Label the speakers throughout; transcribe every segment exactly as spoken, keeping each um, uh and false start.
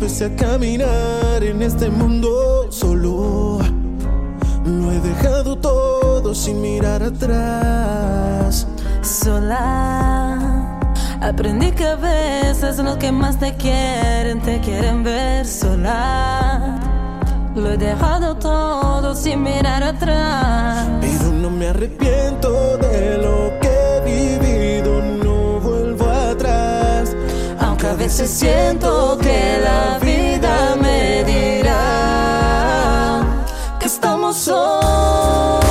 Speaker 1: empecé a caminar en este mundo solo. Lo he dejado todo sin mirar atrás.
Speaker 2: Sola, aprendí que a veces los que más te quieren te quieren ver sola. Lo he dejado todo sin mirar atrás.
Speaker 1: Pero no me arrepiento de lo que he vivido, no vuelvo atrás.
Speaker 2: Aunque a veces siento que la vida me dirá que estamos solos,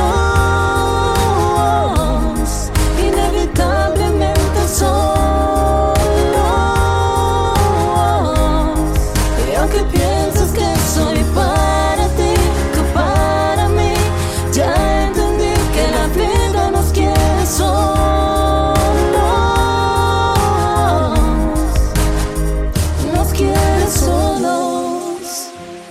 Speaker 2: inevitablemente solos. Y aunque pienses que soy para ti, que para mí, ya entendí que la vida nos quiere solos. Nos quiere solos.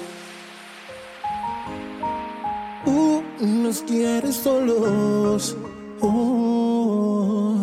Speaker 1: Uh, nos quiere solos. Oh.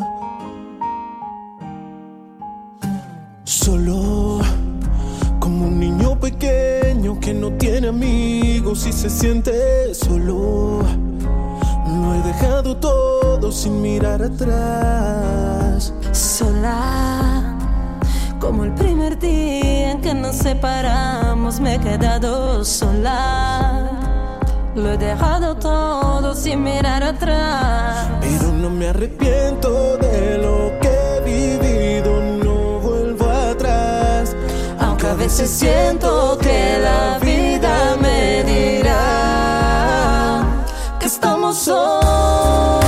Speaker 1: Solo como un niño pequeño que no tiene amigos y se siente solo. Lo he dejado todo sin mirar atrás.
Speaker 2: Sola, como el primer día en que nos separamos, me he quedado sola. Lo he dejado todo sin mirar atrás.
Speaker 1: Pero no me arrepiento de lo que he vivido, no vuelvo atrás.
Speaker 2: Aunque a veces siento que la vida me dirá que estamos solos,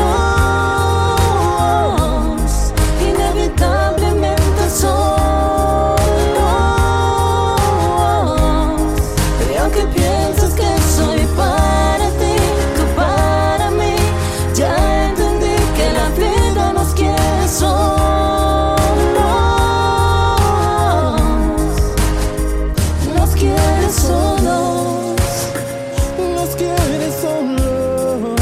Speaker 2: inevitablemente solos. Y aunque pienses que soy para ti, que para mí, ya entendí que la vida nos quiere solos. Nos quiere solos.
Speaker 1: Nos quiere solos.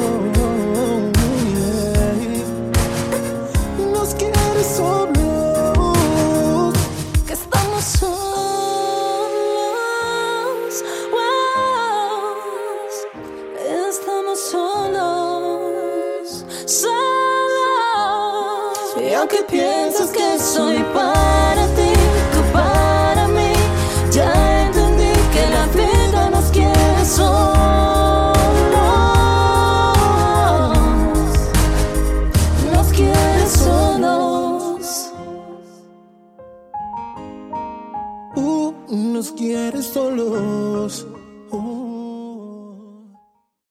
Speaker 1: Yeah. Nos quiere solos.
Speaker 2: Que estamos solos. Wow. Estamos solos. Solos. Y aunque pienses que soy para ti, que para mí, ya entendí que la vida nos quiere solos. Nos quiere solos.
Speaker 1: Uh, nos quiere solos.